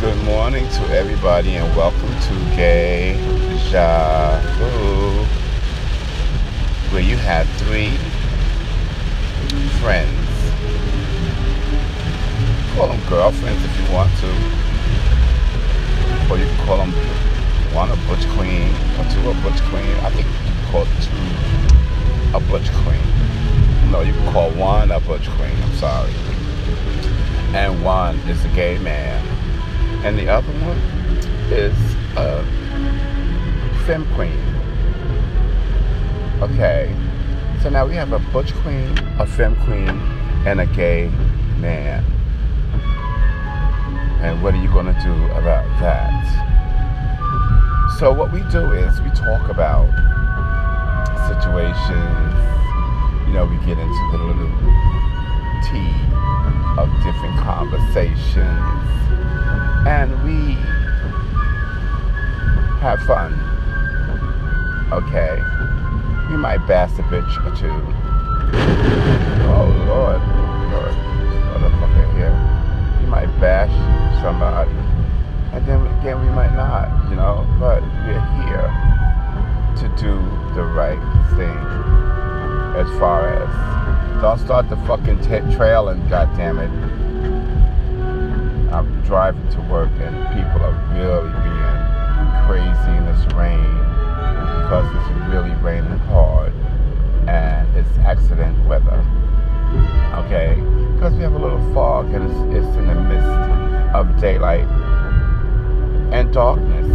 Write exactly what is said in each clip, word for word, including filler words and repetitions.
Good morning to everybody and welcome to Gay Vu, where you have three friends. Call them girlfriends if you want to, or you can call them one a butch queen or two a butch queen. I think you can call two a butch queen. No, you can call one a butch queen. I'm sorry. And one is a gay man. And the other one is a femme queen. Okay, so now we have a butch queen, a femme queen, and a gay man. And what are you going to do about that? So what we do is we talk about situations. You know, we get into the little tea of different conversations. And we have fun, okay? We might bash a bitch or two. Oh, Lord, Lord, motherfucker here. We might bash somebody, and then again we might not, you know? But we're here to do the right thing as far as, don't start the fucking t- trailing, goddammit. I'm driving to work and people are really being crazy in this rain because it's really raining hard and it's accident weather. Okay? Because we have a little fog and it's, it's in the midst of daylight and darkness.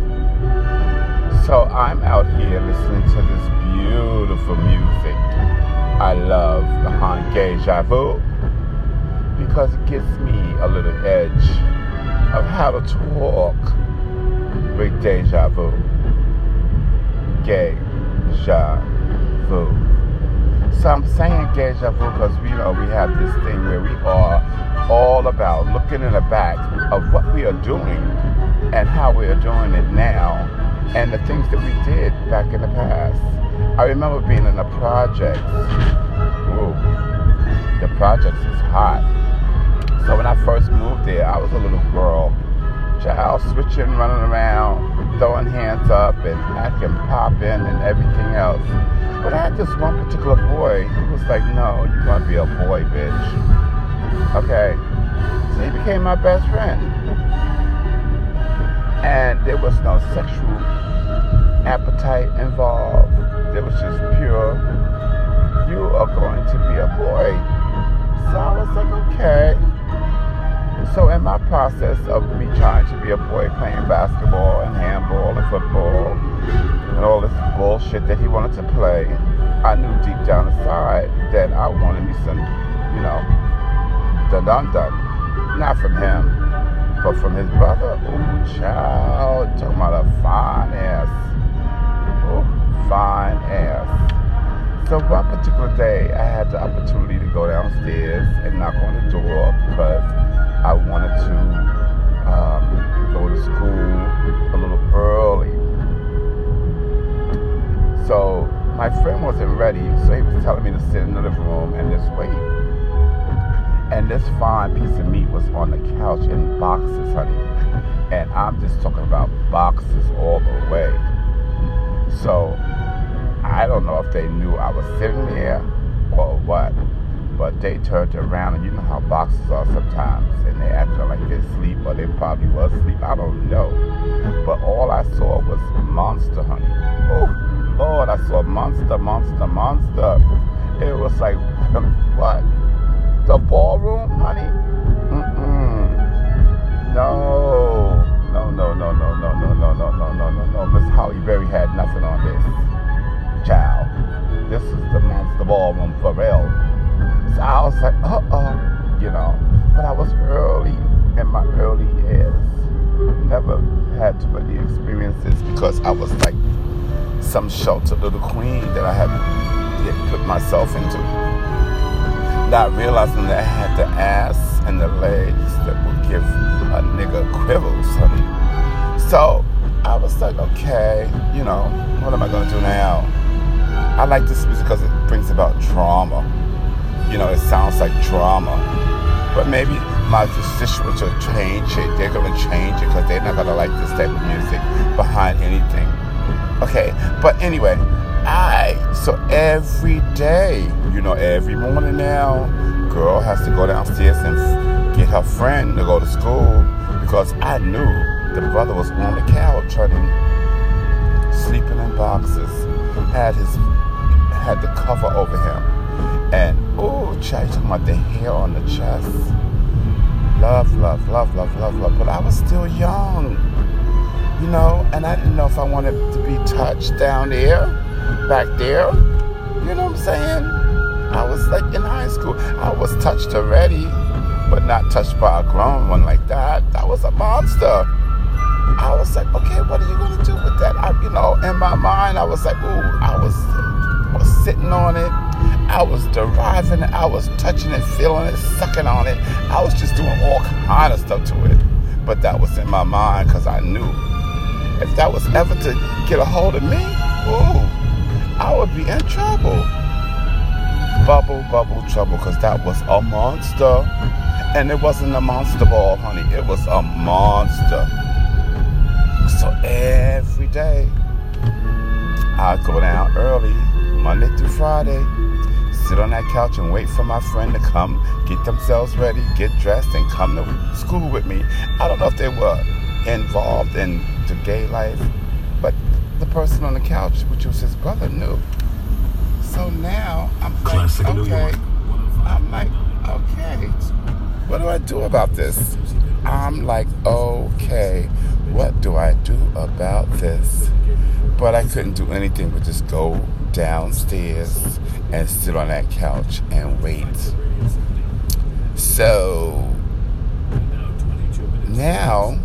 So I'm out here listening to this beautiful music I love behind Deja Vu, because it gives me a little edge of how to talk with Deja Vu. Deja Vu. So I'm saying Deja Vu because we know we have this thing where we are all about looking in the back of what we are doing and how we are doing it now and the things that we did back in the past. I remember being in the projects. Ooh, the projects is hot. So when I first moved there, I was a little girl, child, switching, running around, throwing hands up and acting popping and everything else. But I had this one particular boy who was like, no, you're going to be a boy, bitch. Okay. So he became my best friend. And there was no sexual appetite involved. There was just pure, you are going to be a boy. So I was like, okay. So in my process of me trying to be a boy, playing basketball and handball and football and all this bullshit that he wanted to play, I knew deep down inside that I wanted me some, you know, dun-dun-dun. Not from him, but from his brother. Ooh, child, talking about a fine ass. Ooh, fine ass. So one particular day, I had the opportunity to go downstairs and knock on the door because I wanted to um, go to school a little early. So my friend wasn't ready, so he was telling me to sit in the living room and just wait. And this fine piece of meat was on the couch in boxes, honey. And I'm just talking about boxes all the way. So I don't know if they knew I was sitting there or what, but they turned around, and you know how boxes are sometimes, and they acted like they're asleep, or they probably was asleep, I don't know. But all I saw was monster, honey. Oh, Lord, I saw monster, monster, monster. It was like, what? The ballroom, honey? Mm-mm. No. No, no, no, no, no, no, no, no, no, no, no, no. Miss Holly Berry had nothing on this. Child. This is the monster ballroom for real. So I was like, uh-oh, you know. But I was early, in my early years. Never had too many experiences because I was like some sheltered little queen that I had put myself into. Not realizing that I had the ass and the legs that would give a nigga quibbles, honey. So I was like, okay, you know, what am I going to do now? I like this music because it brings about drama. You know, it sounds like drama. But maybe my decision was to change it. They're going to change it because they're not going to like this type of music behind anything. Okay, but anyway, I, so every day, you know, every morning now, girl has to go downstairs and get her friend to go to school because I knew the brother was on the couch, turning, sleeping in boxes, had his, had the cover over him. And, oh, child, talking about the hair on the chest. Love, love, love, love, love, love. But I was still young, you know, and I didn't know if I wanted to be touched down there, back there. You know what I'm saying? I was like in high school. I was touched already, but not touched by a grown one like that. That was a monster. I was like, okay, what are you going to do with that? I, you know, in my mind, I was like, ooh, I was, was sitting on it. I was deriving it. I was touching it, feeling it, sucking on it. I was just doing all kind of stuff to it. But that was in my mind because I knew if that was ever to get a hold of me, ooh, I would be in trouble. Bubble, bubble, trouble, because that was a monster. And it wasn't a monster ball, honey. It was a monster. So every day, I'd go down early, Monday through Friday, sit on that couch and wait for my friend to come, get themselves ready, get dressed, and come to school with me. I don't know if they were involved in the gay life, but the person on the couch, which was his brother, knew. So now I'm like, okay. I'm like, okay. What do I do about this? I'm like, okay. What do I do about this? But I couldn't do anything but just go downstairs and sit on that couch and wait. So now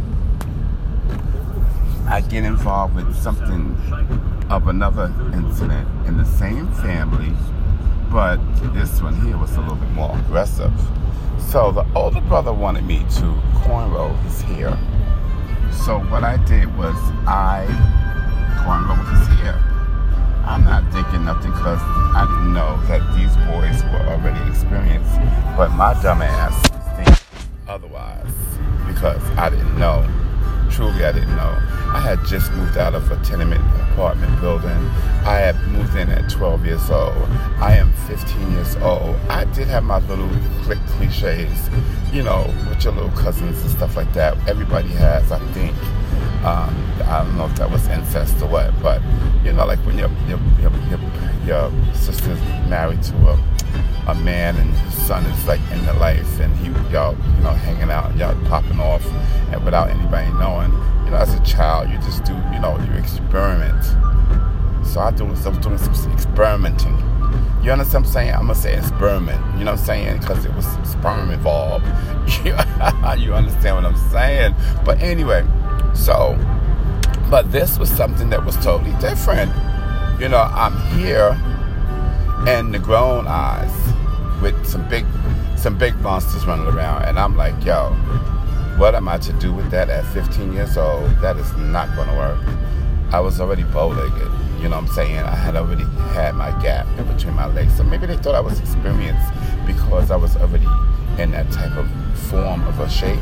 I get involved with something of another incident in the same family, but this one here was a little bit more aggressive. So the older brother wanted me to cornrow his hair. So what I did was I cornrowed his hair. I'm not thinking nothing because I didn't know that these boys were already experienced, but my dumb ass thinks otherwise because I didn't know. Truly, I didn't know. I had just moved out of a tenement apartment building. I had moved in at twelve years old. I am fifteen years old. I did have my little click cliches, you know, with your little cousins and stuff like that. Everybody has, I think. Um, I don't know if that was incest or what, but you know, like when your your your, your, your sister's married to a a man and his son is like in the life, and he y'all you know hanging out and y'all popping off, and without anybody knowing. You know, as a child, you just do, you know, you experiment. So I, do, I was doing some experimenting. You understand what I'm saying? I'm going to say experiment. You know what I'm saying? Because it was some sperm involved. You understand what I'm saying? But anyway, so, but this was something that was totally different. You know, I'm here and the grown eyes with some big, some big monsters running around. And I'm like, yo, what am I to do with that at fifteen years old? That is not going to work. I was already bow-legged. You know what I'm saying? I had already had my gap in between my legs. So maybe they thought I was experienced because I was already in that type of form of a shape.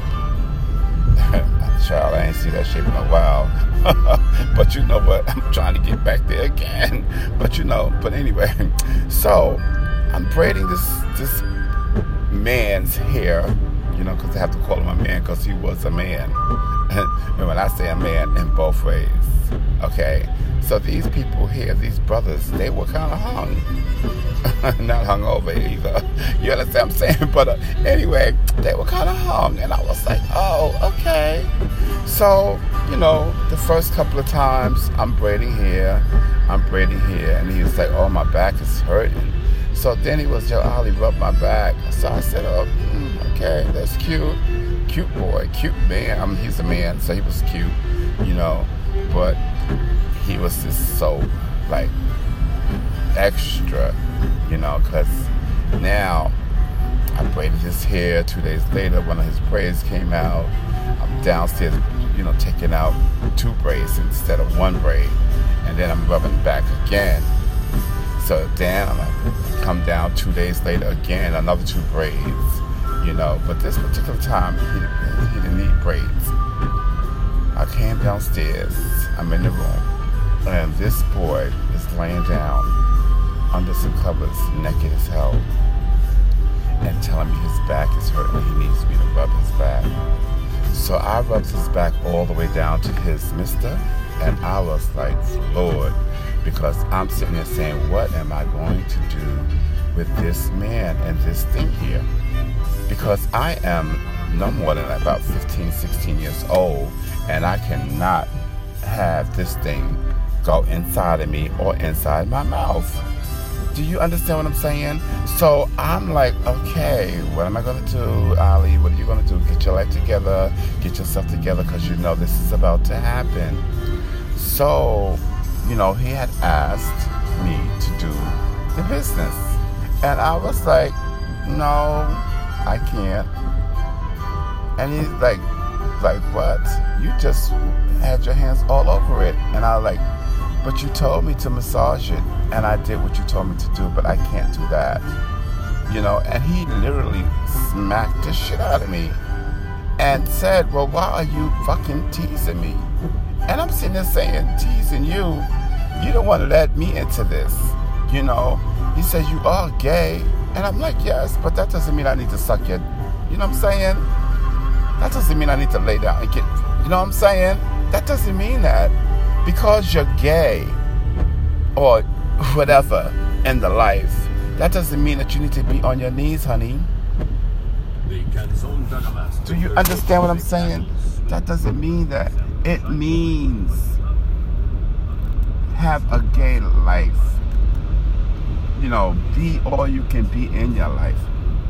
Child, I ain't see that shape in a while. But you know what? I'm trying to get back there again. But you know, but anyway. So, I'm braiding this, this man's hair. You know, because I have to call him a man because he was a man. And when I say a man, in both ways. Okay? So these people here, these brothers, they were kind of hung. Not hung over either. You understand what I'm saying? But uh, anyway, they were kind of hung. And I was like, oh, okay. So, you know, the first couple of times, I'm braiding here. I'm braiding here. And he was like, oh, my back is hurting. So then he was, yo, Ollie, rub my back. So I said, oh, mm, okay, that's cute. Cute boy, cute man. I mean, he's a man, so he was cute, you know. But he was just so, like, extra, you know, because now I braided his hair. Two days later, one of his braids came out. I'm downstairs, you know, taking out two braids instead of one braid. And then I'm rubbing back again. So then I'm like, come down two days later again, another two braids, you you know. But this particular time, he, he didn't need braids. I came downstairs. I'm in the room, and this boy is laying down under some covers, naked as hell, and telling me his back is hurting. He needs me to rub his back. So I rubbed his back all the way down to his mister, and I was like, Lord, because I'm sitting there saying, what am I going to do with this man and this thing here? Because I am no more than about fifteen, sixteen years old, and I cannot have this thing go inside of me or inside my mouth. Do you understand what I'm saying? So I'm like, okay, what am I going to do, Ali? What are you going to do? Get your life together. Get yourself together, because you know this is about to happen. So, you know, he had asked me to do the business. And I was like, no, I can't. And he's like, like what? You just had your hands all over it. And I was like, but you told me to massage it, and I did what you told me to do, but I can't do that. You know, and he literally smacked the shit out of me and said, well, why are you fucking teasing me? And I'm sitting there saying, teasing you? You don't want to let me into this. You know, he says, you are gay. And I'm like, yes, but that doesn't mean I need to suck your, you know what I'm saying? That doesn't mean I need to lay down and get, you know what I'm saying? That doesn't mean that. Because you're gay or whatever in the life, that doesn't mean that you need to be on your knees, honey. Do you understand what I'm saying? That doesn't mean that. It means have a gay life. You know, be all you can be in your life.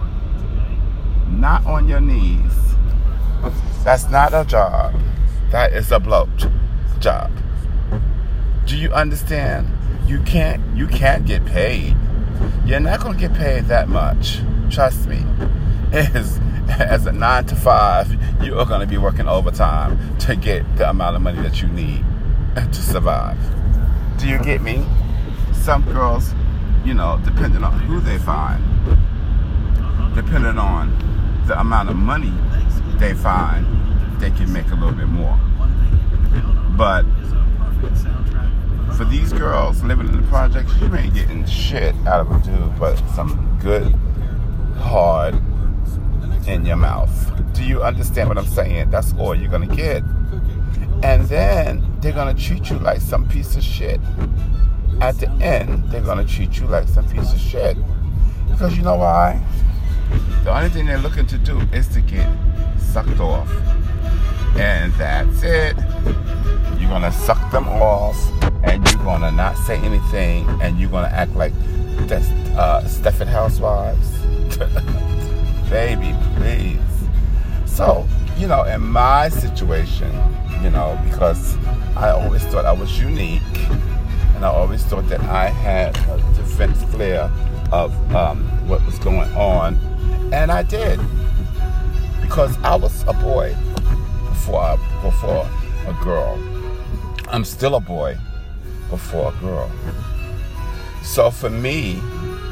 Not on your knees. That's not a job. That is a blow job. Do you understand? You can't you can't get paid. You're not gonna get paid that much. Trust me. As, as a nine to five, you are gonna be working overtime to get the amount of money that you need to survive. Do you get me? Some girls, you know, depending on who they find, depending on the amount of money they find, they can make a little bit more. But for these girls living in the projects, you ain't getting shit out of a dude but some good, hard in your mouth. Do you understand what I'm saying? That's all you're gonna get. And then they're gonna treat you like some piece of shit. At the end, they're gonna treat you like some piece of shit. Because you know why? The only thing they're looking to do is to get sucked off. And that's it. You're gonna suck them off, and you're gonna not say anything, and you're gonna act like that's uh, Stepford Housewives. Baby, please. So, you know, in my situation, you know, because I always thought I was unique, and I always thought that I had a different flair of um, what was going on, and I did, because I was a boy before before a girl. I'm still a boy before a girl. So for me,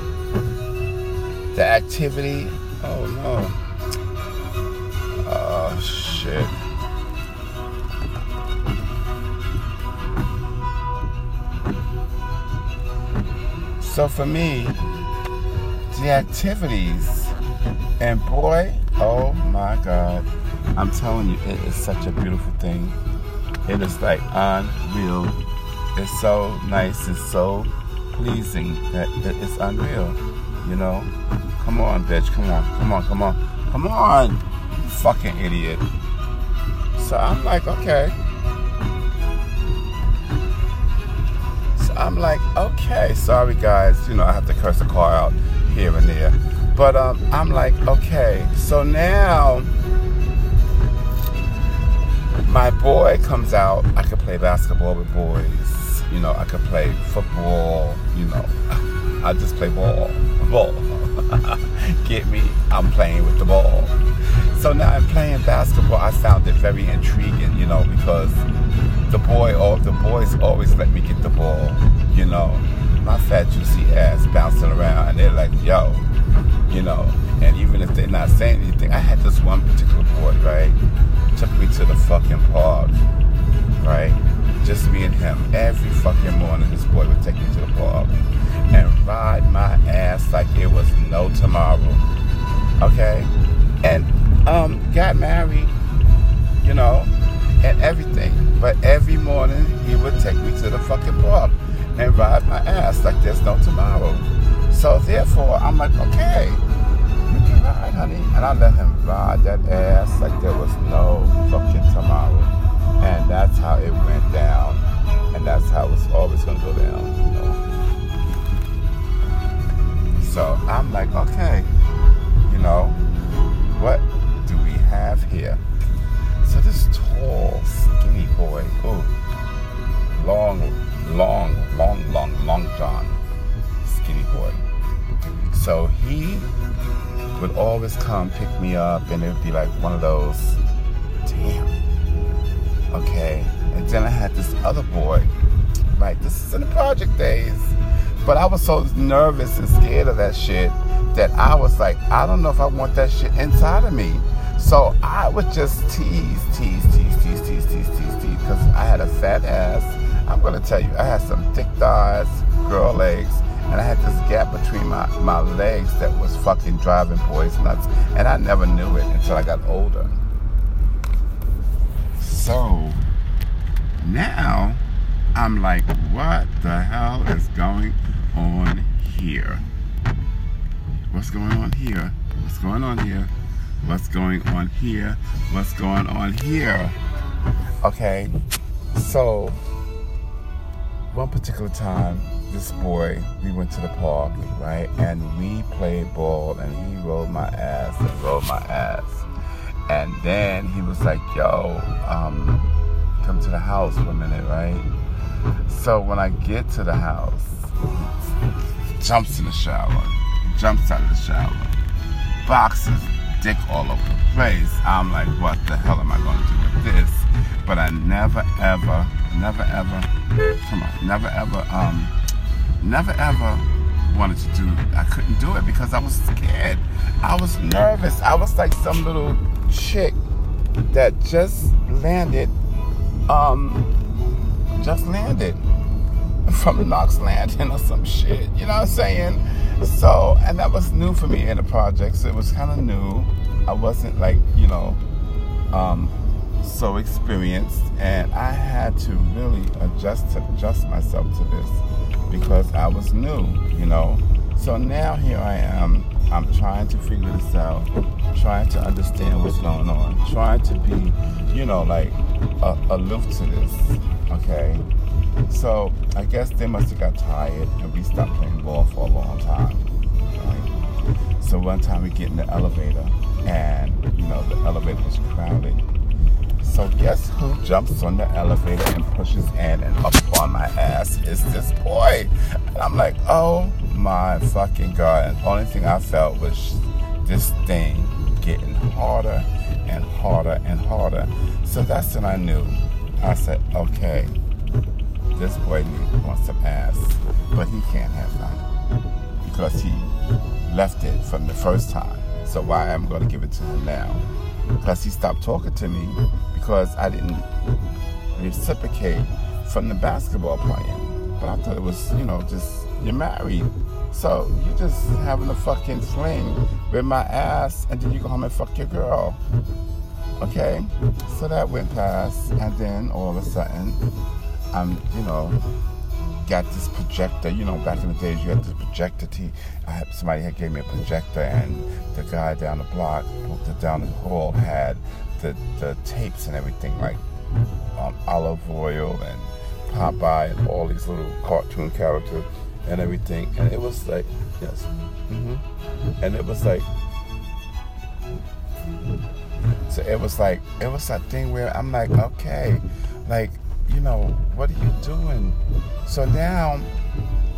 the activity, oh no, oh shit. So for me, the activities, and boy, oh my God, I'm telling you, it is such a beautiful thing. It is like unreal. It's so nice. It's so pleasing that, that it's unreal. You know? Come on, bitch. Come on. Come on. Come on. Come on. You fucking idiot. So I'm like, okay. So I'm like, okay. Sorry, guys. You know, I have to curse the car out here and there. But um, I'm like, okay. So now my boy comes out. I could play basketball with boys. You know, I could play football. You know, I just play ball. Ball. Get me? I'm playing with the ball. So now I'm playing basketball. I found it very intriguing, you know, because the boy or the boys always let me get the ball. You know, my fat juicy ass bouncing around, and they're like, yo, you know. And even if they're not saying anything, I had this one particular boy, right, took me to the fucking park, right, just me and him. Every fucking morning, this boy would take me to the park and ride my ass like it was no tomorrow, okay, and um, got married, you know, and everything. But every morning, he would take me to the fucking park and ride my ass like there's no tomorrow. So therefore, I'm like, okay, you can ride, honey. And I let him ride that ass like there was no fucking tomorrow. And that's how it went down. And that's how it's always going to go down, you know. So I'm like, okay, you know, what do we have here? So this tall, skinny boy, ooh, long, long, long, long, long John, skinny boy. So he would always come pick me up, and it would be like one of those, damn, okay. And then I had this other boy, right, this is in the project days, but I was so nervous and scared of that shit that I was like, I don't know if I want that shit inside of me. So I would just tease, tease, tease, tease, tease, tease, tease, tease, because I had a fat ass. I'm going to tell you, I had some thick thighs, girl legs, and I had this gap between my, my legs that was fucking driving boys nuts. And I never knew it until I got older. So now I'm like, what the hell is going on here? What's going on here? What's going on here? What's going on here? What's going on here? Okay, so one particular time, this boy, we went to the park, right? And we played ball, and he rolled my ass and rolled my ass. And then he was like, yo, um, come to the house for a minute, right? So when I get to the house, he jumps in the shower, jumps out of the shower, boxes, dick all over the place. I'm like, what the hell am I going to do with this? But I never ever, never ever, come on, never ever, um, never ever wanted to do, I couldn't do it because I was scared. I was nervous. I was like some little chick that just landed, um, just landed from the Knox Landing or some shit, you know what I'm saying? So, and that was new for me in the projects. It was kind of new. I wasn't like, you know, um, so experienced, and I had to really adjust to, adjust myself to this because I was new, you know. So now here I am. I'm trying to figure this out, trying to understand what's going on, trying to be, you know, like uh, aloof to this, okay? So I guess they must have got tired and we stopped playing ball for a long time, right? So one time we get in the elevator and, you know, the elevator was crowded. So guess who jumps on the elevator and pushes in and up on my ass is this boy. And I'm like, oh my fucking God. And the only thing I felt was this thing getting harder and harder and harder. So that's when I knew. I said, okay, this boy wants some ass, but he can't have none because he left it from the first time. So why am I going to give it to him now? Because he stopped talking to me because I didn't reciprocate from the basketball playing. But I thought it was, you know, just, you're married. So you're just having a fucking fling with my ass and then you go home and fuck your girl. Okay? So that went past, and then all of a sudden, I'm, you know, got this projector. You know, back in the days, you had this projector. T- I had, somebody had gave me a projector, and the guy down the block, down the hall, had the, the tapes and everything, like um, Olive Oil and Popeye and all these little cartoon characters and everything. And it was like, yes, mm-hmm. and it was like, so it was like, it was that thing where I'm like, okay, like, you know, what are you doing? So now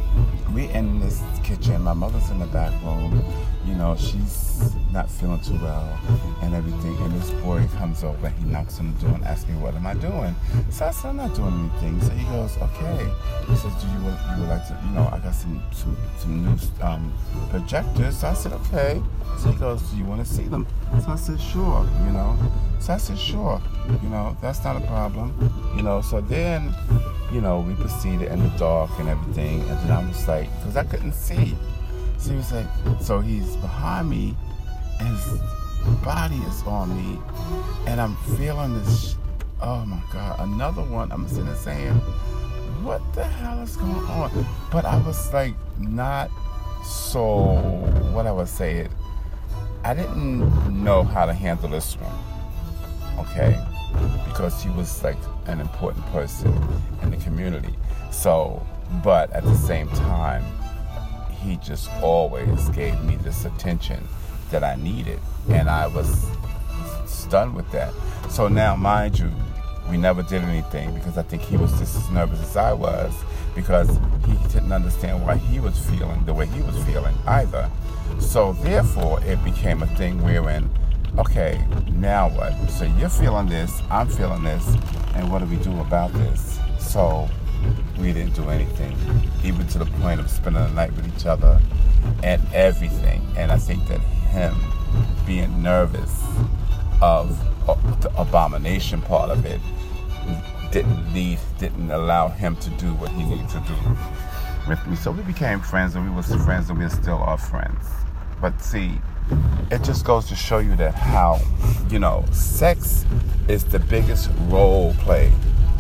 we in this kitchen. My mother's in the back room. You know, she's not feeling too well and everything. And this boy comes over. He knocks on the door and asks me, "What am I doing?" So I said, "I'm not doing anything." So he goes, "Okay." He says, "Do you would, you would like to? You know, I got some some, some new um, projectors." So I said, "Okay." So he goes, "Do you want to see them?" So I said, "Sure." You know. So I said, "Sure." You know, that's not a problem. You know. So then, you know, we proceeded in the dark and everything, and then I was like, because I couldn't see. So he was like, so he's behind me, and his body is on me, and I'm feeling this, oh my God, another one. I'm sitting there saying, what the hell is going on? But I was like, not so, what I would say it, I didn't know how to handle this one, okay? Because he was like an important person in the community. So, but at the same time, he just always gave me this attention that I needed. And I was stunned with that. So now, mind you, we never did anything because I think he was just as nervous as I was, because he didn't understand why he was feeling the way he was feeling either. So therefore, it became a thing wherein, okay, now what? So you're feeling this, I'm feeling this, and what do we do about this? So we didn't do anything, even to the point of spending the night with each other and everything. And I think that him being nervous of the abomination part of it didn't lead, didn't allow him to do what he needed to do with me. So we became friends, and we were friends, and we still are friends. But see, it just goes to show you that how, you know, sex is the biggest role play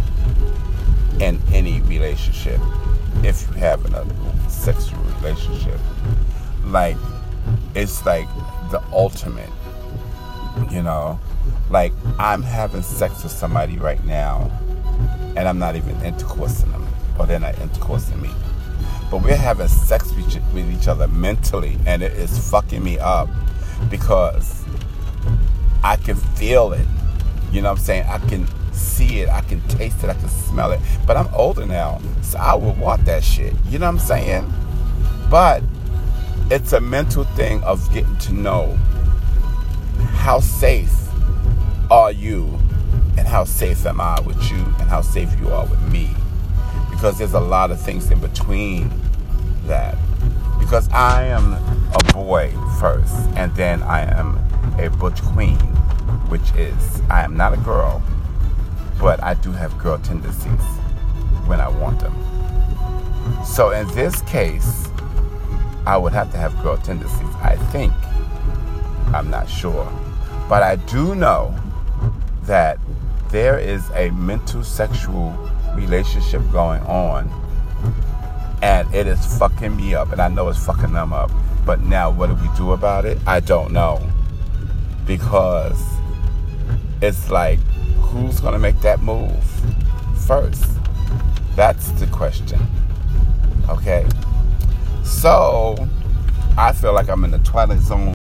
in any relationship. If you have a sexual relationship, like, it's like the ultimate, you know, like I'm having sex with somebody right now and I'm not even intercoursing them, or they're not intercoursing me, but we're having sex with each other mentally, and it is fucking me up because I can feel it, you know what I'm saying? I can see it, I can taste it, I can smell it. But I'm older now, so I would want that shit, you know what I'm saying? But it's a mental thing of getting to know how safe are you and how safe am I with you and how safe you are with me, because there's a lot of things in between that, because I am a boy first and then I am a butch queen, which is I am not a girl, but I do have girl tendencies when I want them. So in this case, I would have to have girl tendencies, I think. I'm not sure. But I do know that there is a mental sexual relationship going on, and it is fucking me up, and I know it's fucking them up. But now what do we do about it? I don't know. Because it's like, who's going to make that move first? That's the question. Okay? So, I feel like I'm in the Twilight Zone.